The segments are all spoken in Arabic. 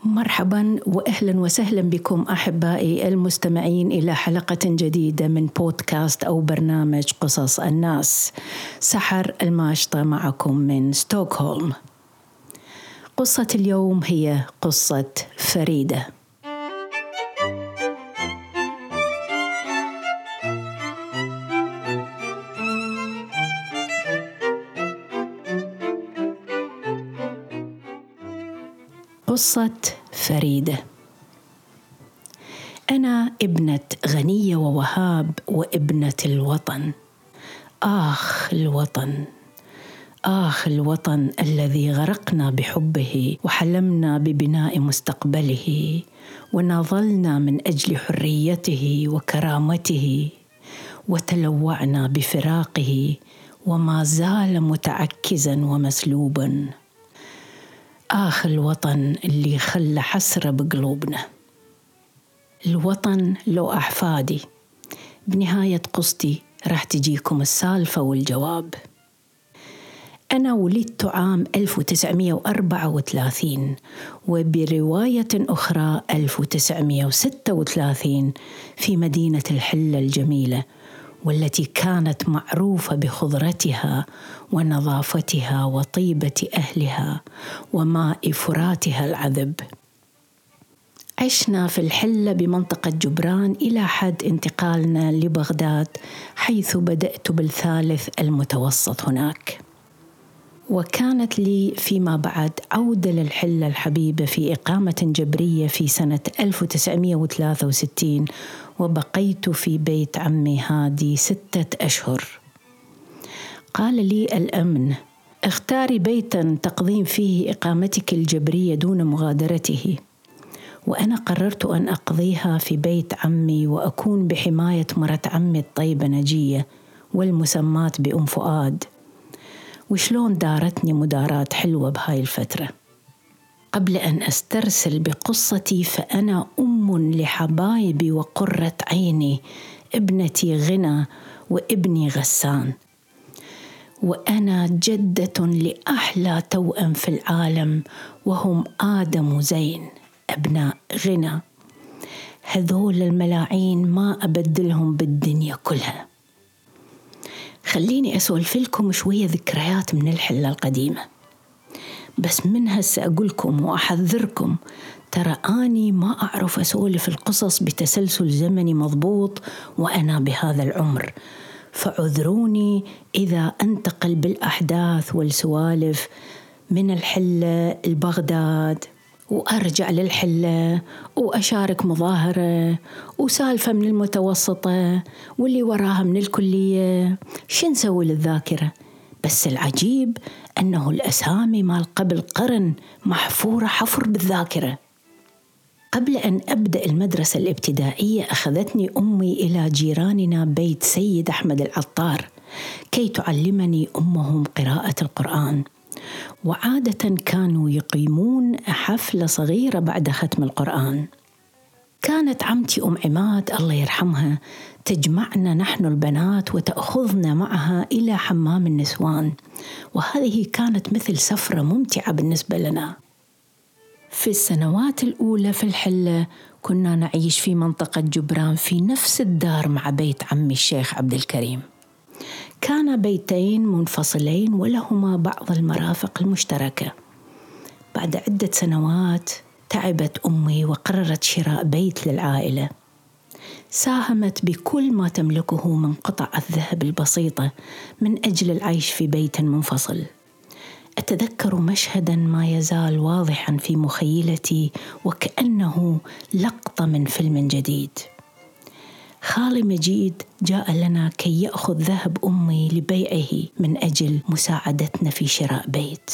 مرحبا وأهلا وسهلا بكم أحبائي المستمعين إلى حلقة جديدة من بودكاست أو برنامج قصص الناس. سحر الماشطة معكم من ستوكهولم. قصة اليوم هي قصة فريدة. قصة فريدة. أنا ابنة غنية ووهاب وابنة الوطن. الوطن الذي غرقنا بحبه وحلمنا ببناء مستقبله وناضلنا من أجل حريته وكرامته، وتلوعنا بفراقه وما زال متعكزا ومسلوبا. الوطن اللي خلى حسرة بقلوبنا. الوطن لو أحفادي. بنهاية قصتي راح تجيكم السالفة والجواب. أنا ولدت عام 1934 وبرواية أخرى 1936 في مدينة الحلة الجميلة، والتي كانت معروفة بخضرتها ونظافتها وطيبة أهلها وماء فراتها العذب. عشنا في الحلة بمنطقة جبران إلى حد انتقالنا لبغداد، حيث بدأت بالثالث المتوسط هناك. وكانت لي فيما بعد عودة للحلة الحبيبة في إقامة جبرية في سنة 1963، وبقيت في بيت عمي هادي 6 أشهر. قال لي الأمن: اختاري بيتاً تقضين فيه إقامتك الجبرية دون مغادرته. وأنا قررت أن أقضيها في بيت عمي وأكون بحماية مرة عمي الطيبة نجية والمسماة بأم فؤاد. وشلون دارتني مدارات حلوة بهاي الفترة. قبل أن أسترسل بقصتي، فأنا أم لحبايبي وقرة عيني، ابنتي غنى وابني غسان. وأنا جدة لأحلى توأم في العالم، وهم آدم وزين أبناء غنى. هذول الملاعين ما أبدلهم بالدنيا كلها. خليني أسولف لكم شوية ذكريات من الحلة القديمة، بس من هسه أقولكم وأحذركم، ترى أني ما أعرف أسولف القصص بتسلسل زمني مضبوط وأنا بهذا العمر، فعذروني إذا أنتقل بالأحداث والسوالف من الحلة لبغداد وأرجع للحلة وأشارك مظاهرة وسالفة من المتوسطة واللي وراها من الكلية. شو نسوي للذاكرة؟ بس العجيب أنه الأسامي مال قبل قرن محفورة حفر بالذاكرة. قبل أن أبدأ المدرسة الابتدائية أخذتني أمي إلى جيراننا بيت سيد أحمد العطار كي تعلمني أمهم قراءة القرآن. وعادة كانوا يقيمون حفلة صغيرة بعد ختم القرآن. كانت عمتي أم عماد الله يرحمها تجمعنا نحن البنات وتأخذنا معها إلى حمام النسوان، وهذه كانت مثل سفرة ممتعة بالنسبة لنا. في السنوات الأولى في الحلة كنا نعيش في منطقة جبران في نفس الدار مع بيت عمي الشيخ عبد الكريم. كان بيتين منفصلين ولهما بعض المرافق المشتركة. بعد عدة سنوات تعبت أمي وقررت شراء بيت للعائلة. ساهمت بكل ما تملكه من قطع الذهب البسيطة من أجل العيش في بيت منفصل. أتذكر مشهداً ما يزال واضحاً في مخيلتي وكأنه لقطة من فيلم جديد. خالي مجيد جاء لنا كي يأخذ ذهب أمي لبيعه من أجل مساعدتنا في شراء بيت.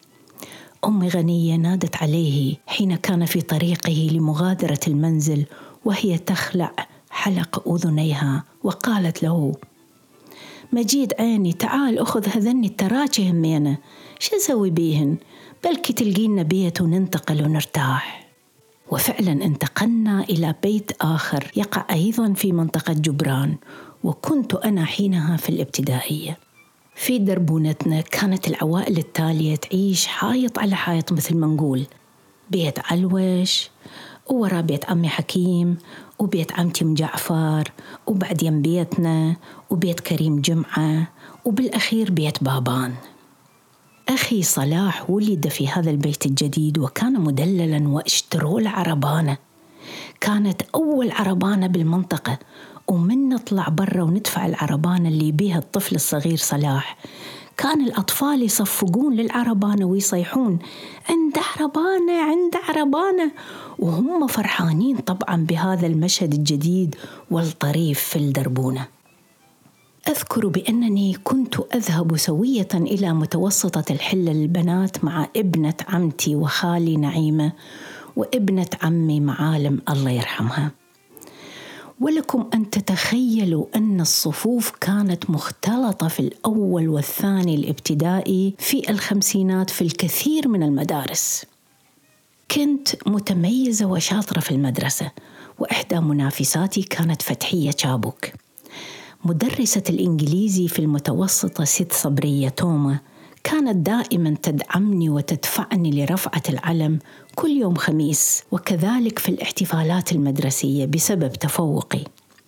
أمي غنية نادت عليه حين كان في طريقه لمغادرة المنزل وهي تخلع حلق أذنيها، وقالت له: مجيد عيني، تعال أخذ هذن التراجي همينة، شو نسوي بيهن؟ بلكي تلقينا بيت وننتقل ونرتاح. وفعلا انتقلنا إلى بيت آخر يقع أيضا في منطقة جبران، وكنت أنا حينها في الابتدائية. في دربونتنا كانت العوائل التالية تعيش حائط على حائط مثل ما نقول، بيت علوش، وورا بيت عمي حكيم، وبيت عمتي ام جعفر، وبعدين بيتنا، وبيت كريم جمعة، وبالأخير بيت بابان. أخي صلاح ولد في هذا البيت الجديد وكان مدللاً واشتروا له عربانة، كانت أول عربانة بالمنطقة، ومن نطلع برا وندفع العربانة اللي بيها الطفل الصغير صلاح كان الأطفال يصفقون للعربانة ويصيحون عند عربانة عند عربانة، وهم فرحانين طبعاً بهذا المشهد الجديد والطريف في الدربونة. أذكر بأنني كنت أذهب سوية إلى متوسطة الحلة للبنات مع ابنة عمتي وخالي نعيمة وابنة عمي معالم الله يرحمها. ولكم أن تتخيلوا أن الصفوف كانت مختلطة في الأول والثاني الابتدائي في الخمسينات في الكثير من المدارس. كنت متميزة وشاطرة في المدرسة، وإحدى منافساتي كانت فتحية شابوك. مدرسة الإنجليزي في المتوسطة ست صبرية توما كانت دائما تدعمني وتدفعني لرفعة العلم كل يوم خميس، وكذلك في الاحتفالات المدرسية بسبب تفوقي.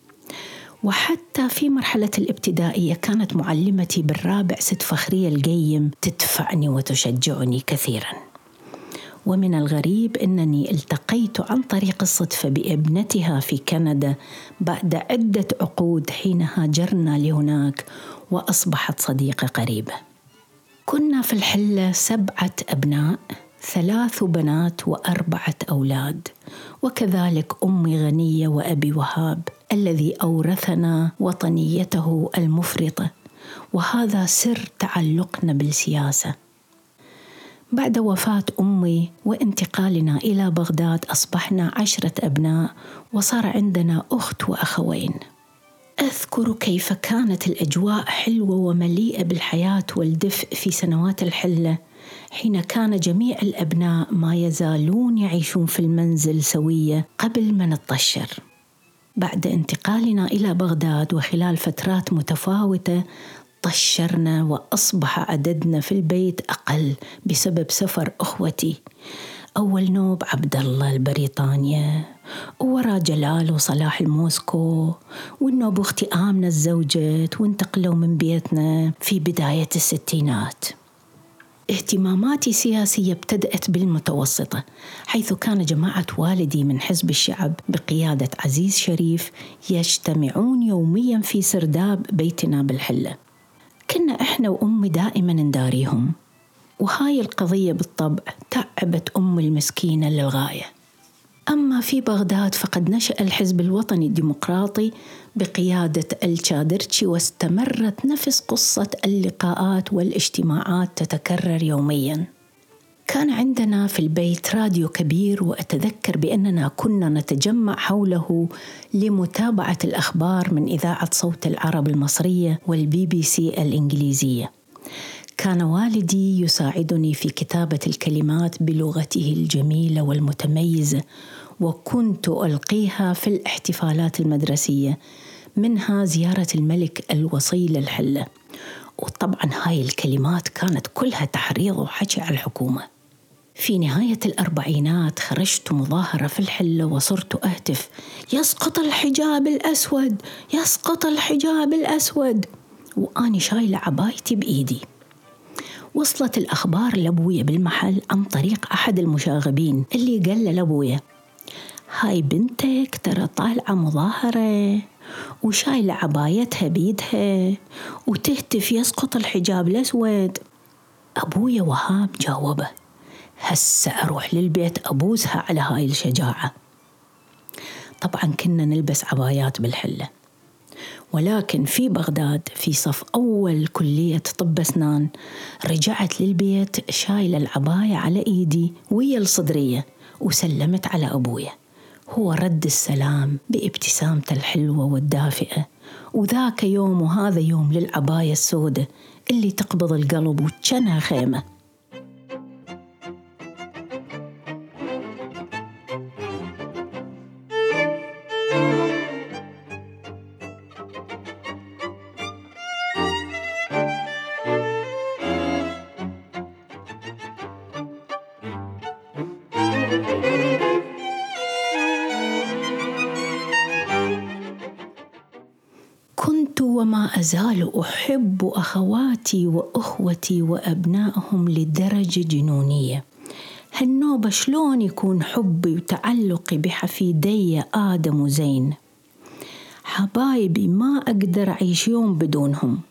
وحتى في مرحلة الابتدائية كانت معلمتي بالرابع ست فخرية القيم تدفعني وتشجعني كثيرا. ومن الغريب أنني التقيت عن طريق الصدفة بابنتها في كندا بعد عدة عقود حين هاجرنا لهناك، وأصبحت صديقة قريبة. كنا في الحلة 7 أبناء، 3 بنات و4 أولاد، وكذلك أمي غنية وأبي وهاب الذي أورثنا وطنيته المفرطة، وهذا سر تعلقنا بالسياسة. بعد وفاة أمي وانتقالنا إلى بغداد أصبحنا 10 أبناء، وصار عندنا أخت وأخوين. أذكر كيف كانت الأجواء حلوة ومليئة بالحياة والدفء في سنوات الحلة، حين كان جميع الأبناء ما يزالون يعيشون في المنزل سوية قبل ما نتطشر. بعد انتقالنا إلى بغداد وخلال فترات متفاوتة طشرنا، وأصبح عددنا في البيت أقل بسبب سفر أخوتي. أول نوب عبد الله البريطانيا، وورا جلال وصلاح الموسكو، والنوب أختي آمنة الزوجت، وانتقلوا من بيتنا في بداية الستينات. اهتماماتي السياسية ابتدأت بالمتوسطة، حيث كان جماعة والدي من حزب الشعب بقيادة عزيز شريف يجتمعون يوميا في سرداب بيتنا بالحلة. كنا إحنا وأمي دائما نداريهم، وهاي القضية بالطبع تعبت أمي المسكينة للغاية. أما في بغداد فقد نشأ الحزب الوطني الديمقراطي بقيادة الشادرتشي، واستمرت نفس قصة اللقاءات والاجتماعات تتكرر يوميا. كان عندنا في البيت راديو كبير، وأتذكر بأننا كنا نتجمع حوله لمتابعة الأخبار من إذاعة صوت العرب المصرية والBBC الإنجليزية. كان والدي يساعدني في كتابة الكلمات بلغته الجميلة والمتميزة، وكنت ألقيها في الاحتفالات المدرسية، منها زيارة الملك الوصي للحلة. وطبعا هاي الكلمات كانت كلها تحريض وحكي على الحكومة. في نهاية الأربعينات خرجت مظاهرة في الحلة وصرت أهتف: يسقط الحجاب الأسود، يسقط الحجاب الأسود، وأني شايلة عبايتي بإيدي. وصلت الأخبار لأبويا بالمحل عن طريق أحد المشاغبين اللي قال لأبويا: هاي بنتك ترى طالعة مظاهرة وشايلة عبايتها بيدها وتهتف يسقط الحجاب الأسود. أبويا وهاب جاوبه: هسه أروح للبيت أبوزها على هاي الشجاعة. طبعا كنا نلبس عبايات بالحلة، ولكن في بغداد في صف أول كلية طب أسنان رجعت للبيت شايلة العباية على إيدي ويا الصدرية، وسلمت على أبويا. هو رد السلام بابتسامته الحلوة والدافئة، وذاك يوم وهذا يوم للعباية السوداء اللي تقبض القلب وتشنها خيمة. كنت وما أزال أحب أخواتي وأخوتي وأبنائهم لدرجة جنونية. هالنوبة شلون يكون حبي وتعلقي بحفيدي آدم وزين؟ حبايبي ما أقدر أعيش يوم بدونهم.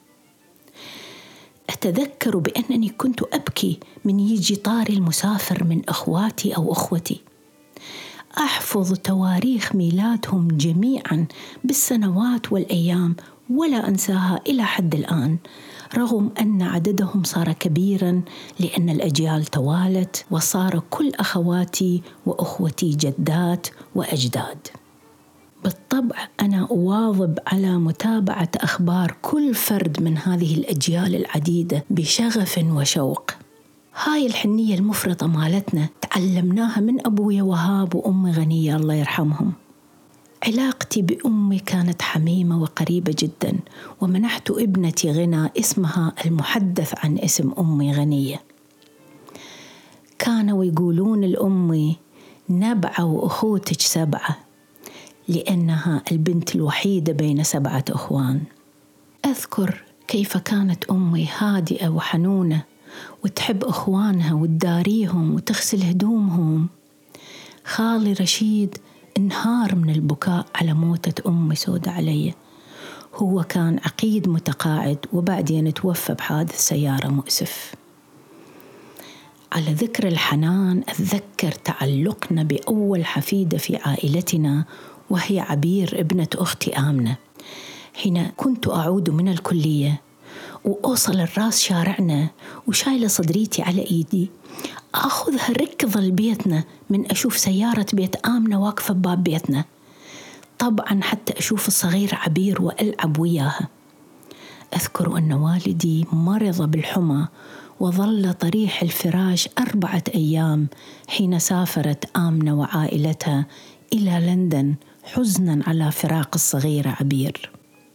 أتذكر بأنني كنت أبكي من يجي طاري المسافر من أخواتي أو أخوتي. أحفظ تواريخ ميلادهم جميعاً بالسنوات والأيام ولا أنساها إلى حد الآن، رغم أن عددهم صار كبيراً لأن الأجيال توالت وصار كل أخواتي وأخوتي جدات وأجداد. بالطبع أنا أواظب على متابعة أخبار كل فرد من هذه الأجيال العديدة بشغف وشوق. هاي الحنية المفرطة مالتنا تعلمناها من أبويا وهاب وأمي غنية الله يرحمهم. علاقتي بأمي كانت حميمة وقريبة جدا، ومنحت ابنتي غنى اسمها المحدث عن اسم أمي غنية. كانوا يقولون لأمي نبعة وأخوتك سبعة، لأنها البنت الوحيدة بين 7 أخوان. أذكر كيف كانت أمي هادئة وحنونة وتحب أخوانها وتداريهم وتغسل هدومهم. خالي رشيد انهار من البكاء على موتة أمي سودة علي. هو كان عقيد متقاعد وبعدين توفى بحادث سيارة مؤسف. على ذكر الحنان أتذكر تعلقنا بأول حفيدة في عائلتنا، وهي عبير ابنة أختي آمنة. حين كنت أعود من الكلية وأوصل الراس شارعنا وشايلة صدريتي على إيدي، أخذها ركض لبيتنا من أشوف سيارة بيت آمنة واقفة بباب بيتنا، طبعا حتى أشوف الصغير عبير وألعب وياها. أذكر أن والدي مرض بالحمى وظل طريح الفراش 4 أيام حين سافرت آمنة وعائلتها إلى لندن حزنا على فراق الصغيرة عبير.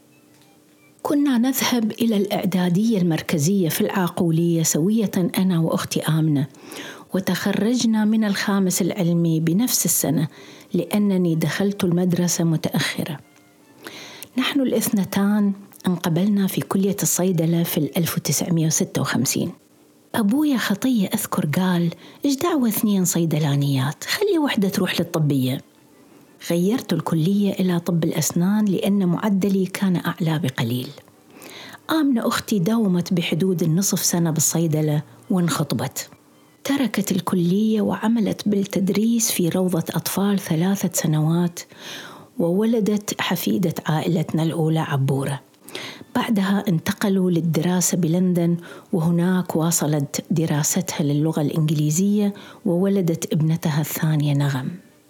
كنا نذهب إلى الإعدادية المركزية في العاقولية سوية أنا وأختي آمنة، وتخرجنا من الخامس العلمي بنفس السنة لأنني دخلت المدرسة متأخرة. نحن الاثنتان انقبلنا في كلية الصيدلة في 1956. أبويا خطية أذكر قال إيش دعوة 2 صيدلانيات، خلي واحدة تروح للطبية. غيرت الكلية إلى طب الأسنان لأن معدلي كان أعلى بقليل. آمنة أختي داومت بحدود 1/2 سنة بالصيدلة وانخطبت. تركت الكلية وعملت بالتدريس في روضة أطفال 3 سنوات، وولدت حفيدة عائلتنا الأولى عبورة. بعدها انتقلوا للدراسة بلندن، وهناك واصلت دراستها للغة الإنجليزية وولدت ابنتها الثانية نغم.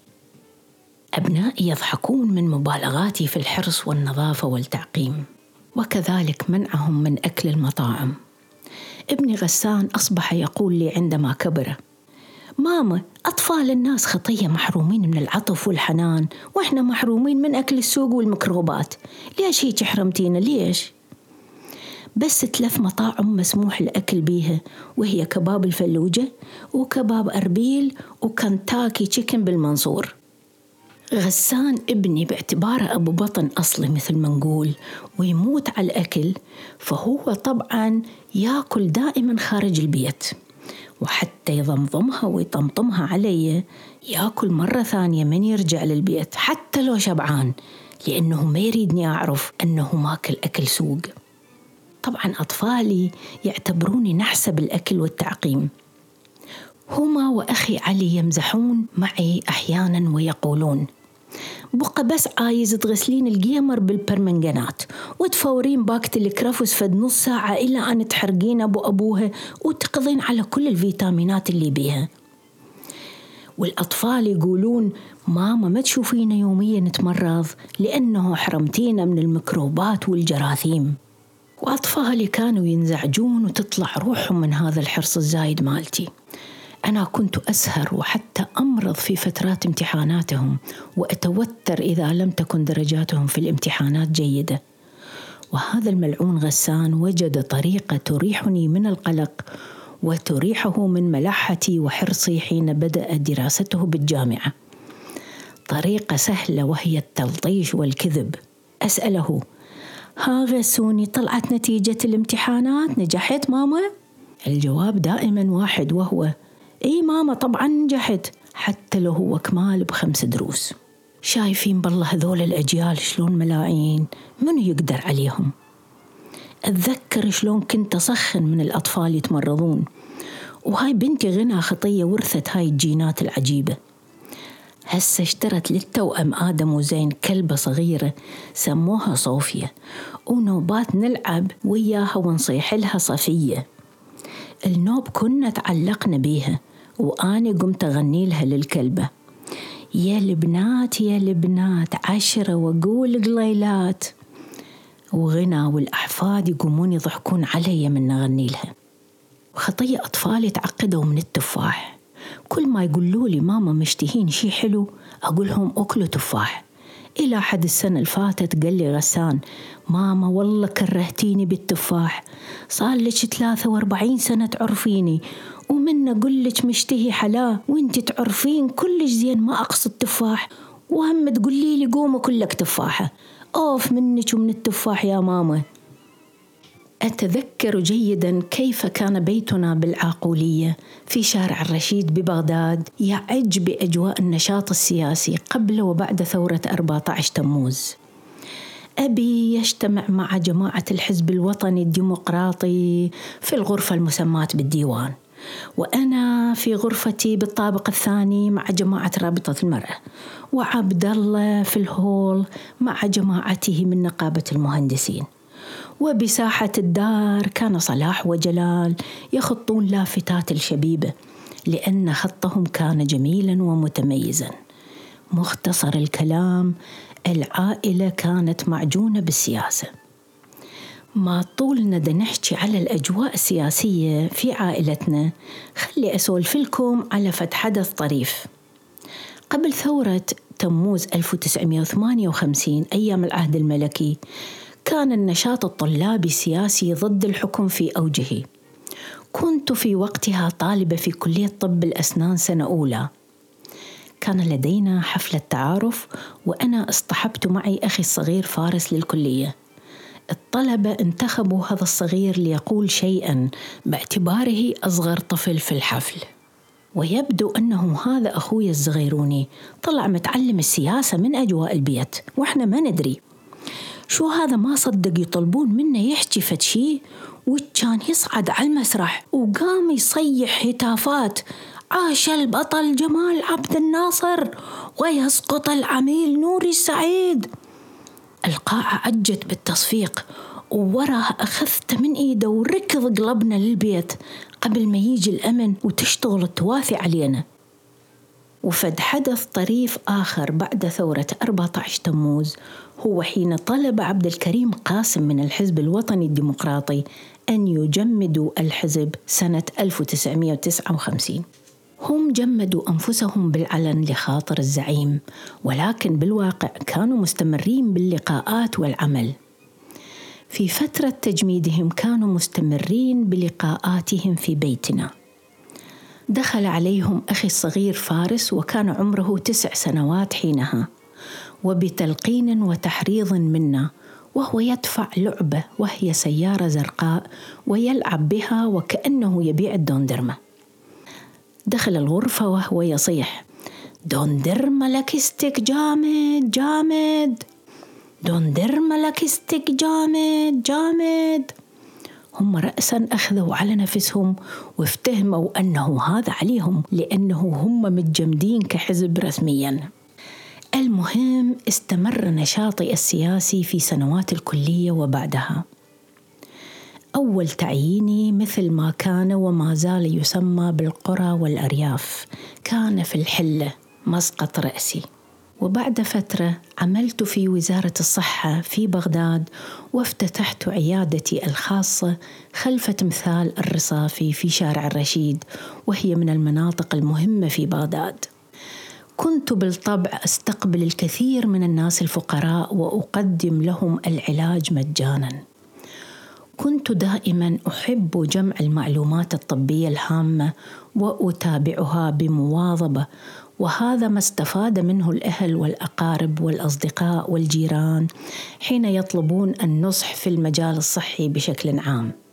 أبنائي يضحكون من مبالغاتي في الحرص والنظافة والتعقيم، وكذلك منعهم من أكل المطاعم. ابني غسان أصبح يقول لي عندما كبر: ماما، أطفال الناس خطية محرومين من العطف والحنان، وإحنا محرومين من أكل السوق والميكروبات، ليش هيك حرمتينا ليش؟ بس 3 مطاعم مسموح الأكل بيها، وهي كباب الفلوجة وكباب أربيل وكنتاكي تشيكن بالمنصور. غسان ابني باعتباره أبو بطن أصلي مثل ما نقول ويموت على الأكل، فهو طبعاً يأكل دائماً خارج البيت، وحتى يضمضمها ويطمطمها علي يأكل مرة ثانية من يرجع للبيت حتى لو شبعان، لأنه ما يريدني أعرف أنه ماكل أكل سوق. طبعاً أطفالي يعتبروني نحسة بالأكل والتعقيم. هما وأخي علي يمزحون معي أحياناً ويقولون: بقى بس عايز تغسلين الجيمر بالبرمنجانات وتفورين باكت الكرافوس فد نص ساعة إلى أن تحرقين أبوها وتقضين على كل الفيتامينات اللي بيها. والأطفال يقولون: ماما ما تشوفينا يوميا نتمرض لأنه حرمتينا من الميكروبات والجراثيم. وأطفالي كانوا ينزعجون وتطلع روحهم من هذا الحرص الزايد مالتي. أنا كنت أسهر وحتى أمرض في فترات امتحاناتهم، وأتوتر إذا لم تكن درجاتهم في الامتحانات جيدة. وهذا الملعون غسان وجد طريقة تريحني من القلق وتريحه من ملحتي وحرصي حين بدأ دراسته بالجامعة. طريقة سهلة وهي التلطيش والكذب. أسأله: ها غسوني، طلعت نتيجة الامتحانات؟ نجحت ماما؟ الجواب دائما واحد، وهو: إيه ماما طبعا نجحت، حتى لو هو كمال ب5 دروس. شايفين بالله هذول الأجيال شلون ملاعين، منو يقدر عليهم؟ أتذكر شلون كنت أسخن من الأطفال يتمرضون، وهاي بنتي غنى خطية ورثت هاي الجينات العجيبة. هسه اشترت للتوأم آدم وزين كلبة صغيرة سموها صوفيا، ونوبات نلعب وياها ونصيح لها صفية. النوب كنا تعلقنا بيها، وأنا قمت أغني لها للكلبة: يا البنات يا البنات 10 وأقول قليلات. وغنى والأحفاد يقومون يضحكون علي من أغني لها. خطية أطفالي تعقدوا من التفاح، كل ما يقولوا لي ماما مشتهين شي حلو أقول لهم أكلوا تفاح. إلى حد السنة الفاتت قال لي غسان: ماما والله كرهتيني بالتفاح، صار لك 43 سنة تعرفيني، ومن أقول لك مشتهي حلا وانت تعرفين كلش زين ما أقصد تفاح، وهم تقولي لي قوم كلك تفاحة. أوف منك ومن التفاح يا ماما. أتذكر جيدا كيف كان بيتنا بالعاقولية في شارع الرشيد ببغداد يعج بأجواء النشاط السياسي قبل وبعد ثورة 14 تموز. أبي يجتمع مع جماعة الحزب الوطني الديمقراطي في الغرفة المسماة بالديوان، وأنا في غرفتي بالطابق الثاني مع جماعة رابطة المرأة، وعبد الله في الهول مع جماعته من نقابة المهندسين. وبساحة الدار كان صلاح وجلال يخطون لافتات الشبيبة، لأن خطهم كان جميلا ومتميزا. مختصر الكلام، العائلة كانت معجونة بالسياسة. ما طولنا دا نحكي على الأجواء السياسية في عائلتنا، خلي أسولف لكم على حدث طريف. قبل ثورة تموز 1958 أيام العهد الملكي، كان النشاط الطلابي السياسي ضد الحكم في أوجه. كنت في وقتها طالبة في كلية طب الأسنان سنة أولى. كان لدينا حفلة تعارف، وأنا اصطحبت معي أخي الصغير فارس للكلية. الطلبة انتخبوا هذا الصغير ليقول شيئا باعتباره أصغر طفل في الحفل، ويبدو أنه هذا أخوي الصغيروني طلع متعلم السياسة من أجواء البيت، وإحنا ما ندري شو هذا. ما صدق يطلبون منه يحكي فتشي، وكان يصعد على المسرح وقام يصيح هتافات: عاش البطل جمال عبد الناصر ويسقط العميل نوري السعيد. القاعة عجت بالتصفيق، ووراها أخذت من إيده وركض قلبنا للبيت قبل ما يجي الأمن وتشتغل التوافي علينا. وفد حدث طريف آخر بعد ثورة 14 تموز هو حين طلب عبد الكريم قاسم من الحزب الوطني الديمقراطي أن يجمدوا الحزب سنة 1959. هم جمدوا أنفسهم بالعلن لخاطر الزعيم، ولكن بالواقع كانوا مستمرين باللقاءات والعمل. في فترة تجميدهم كانوا مستمرين بلقاءاتهم في بيتنا. دخل عليهم أخي الصغير فارس وكان عمره 9 سنوات حينها، وبتلقين وتحريض منا وهو يدفع لعبة وهي سيارة زرقاء ويلعب بها وكأنه يبيع الدوندرمة. دخل الغرفة وهو يصيح: دوندرمة لكستك جامد جامد، دوندرمة لكستك جامد جامد. هم رأسا أخذوا على نفسهم وافتهموا أنه هذا عليهم، لأنه هم متجمدين كحزب رسميا. المهم استمر نشاطي السياسي في سنوات الكلية وبعدها. أول تعييني مثل ما كان وما زال يسمى بالقرى والأرياف كان في الحلة مسقط رأسي. وبعد فترة عملت في وزارة الصحة في بغداد، وافتتحت عيادتي الخاصة خلف تمثال الرصافي في شارع الرشيد، وهي من المناطق المهمة في بغداد. كنت بالطبع أستقبل الكثير من الناس الفقراء وأقدم لهم العلاج مجانا. كنت دائما أحب جمع المعلومات الطبية الهامة وأتابعها بمواظبة، وهذا ما استفاد منه الأهل والأقارب والأصدقاء والجيران حين يطلبون النصح في المجال الصحي بشكل عام.